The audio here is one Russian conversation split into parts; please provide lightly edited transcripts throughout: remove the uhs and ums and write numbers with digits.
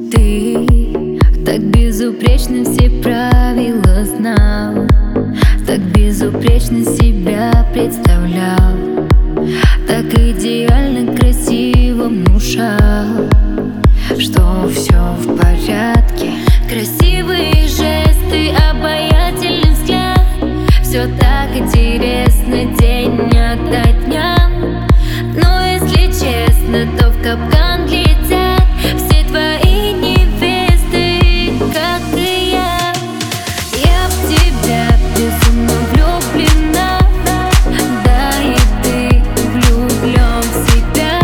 Ты так безупречно все правила знал, так безупречно себя представлял, так идеально красиво внушал, что все в порядке. Красивые жесты, обаятельный взгляд, все так интересно день ото дня. Но если честно, то в капкан летят все твои невесты, как и я. Я в тебя безумно влюблена, да и ты влюблен в себя.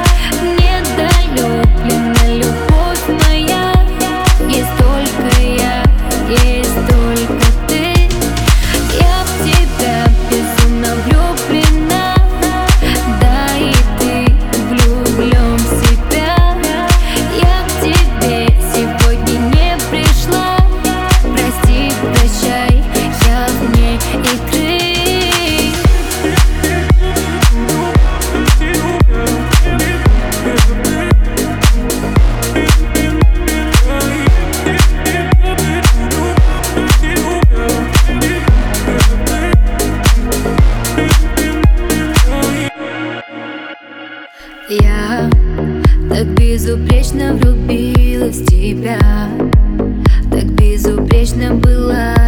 Недолюблена любовь моя, есть только я, есть только ты. Я в тебя безумно влюблена, да и ты влюблен в себя. Я к тебе сегодня не пришла, прости, прощай, я вне игры. Я так безупречно влюбилась в тебя, так безупречно была